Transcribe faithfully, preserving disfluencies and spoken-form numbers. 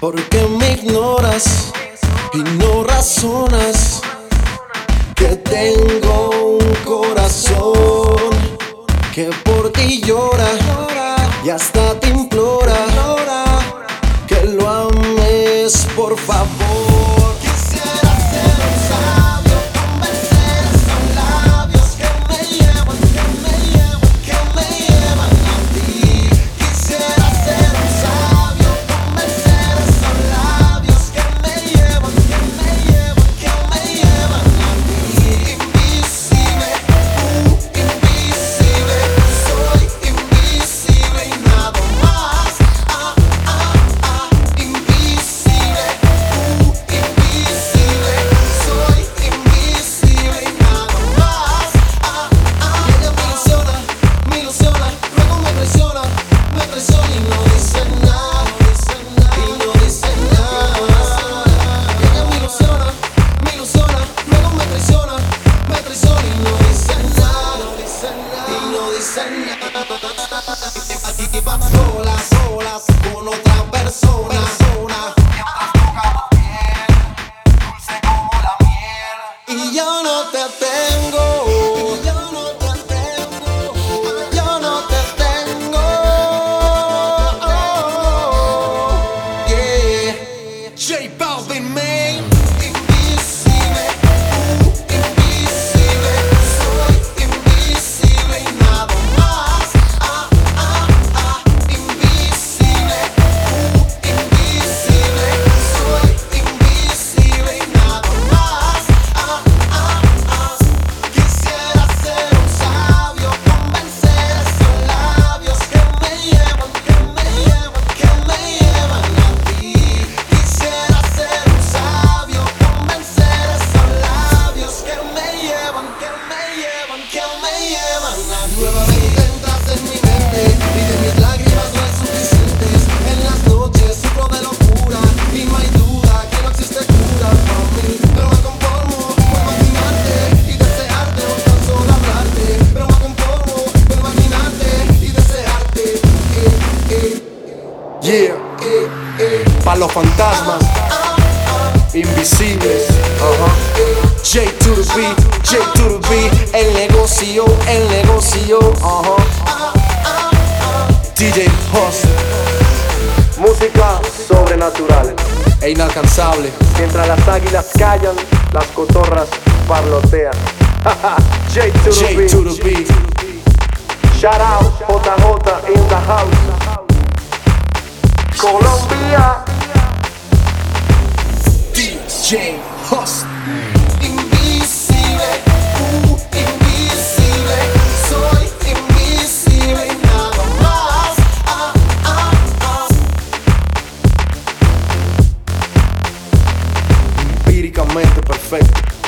Porque me ignoras y no razonas que tengo un corazón que por ti llora y hasta te implora que lo ames, por favor. Quisiera ser un sabio, convencer esos labios que me llevan, que me llevan, que me llevan a ti. Quisiera ser un sabio, convencer esos labios que me llevan, que me llevan, que me llevan a ti. Invisible, uh, invisible, soy invisible y nada más. Ah, ah, ah, invisible, uh, invisible, soy invisible y nada más. Ah, ah, y ella me ilusiona, me ilusiona, luego me traiciona, me traiciona y no dice nada, y no dice nada. Y ella me ilusiona, me ilusiona, luego me traiciona, me traiciona y no dice nada, y no dice nada. Y va sola, sola, con otra persona, persona. Mientras toca tu piel, dulce como la miel. Y yo no te tengo, y yo no te tengo, yo no te tengo. Oh, yeah. J Balvin, man. Invisible, uh, invisible, soy invisible y nada más. Ah, ah, ah, invisible, uh, invisible, soy invisible y nada más. Ah, ah, ah, quisiera ser un sabio, convencer esos labios que me llevan, que me llevan, que me llevan a ti. Quisiera ser un sabio, convencer esos labios que me llevan, que me llevan, que me llevan a ti. Nuevamente entras en mi mente y de mis lágrimas no es suficientes. En las noches sufro de locura y no hay duda que no existe cura para mí. Pero me conformo con imaginarte y desearte o tan solo hablarte. Pero me conformo con imaginarte y desearte. Eh, eh, Yeah, eh, eh. pa' los fantasmas invisibles. Ajá. J to the B, J to the B, el negocio, el negocio. Ajá. D J Host, música sobrenatural e inalcanzable. Mientras las águilas callan, las cotorras parlotean. J to the B, J to the B. Shout out J J in the house. Colombia. D J Host. Invisible, uh, invisible, soy invisible y nada más. Ah, ah, ah. Empíricamente perfecto.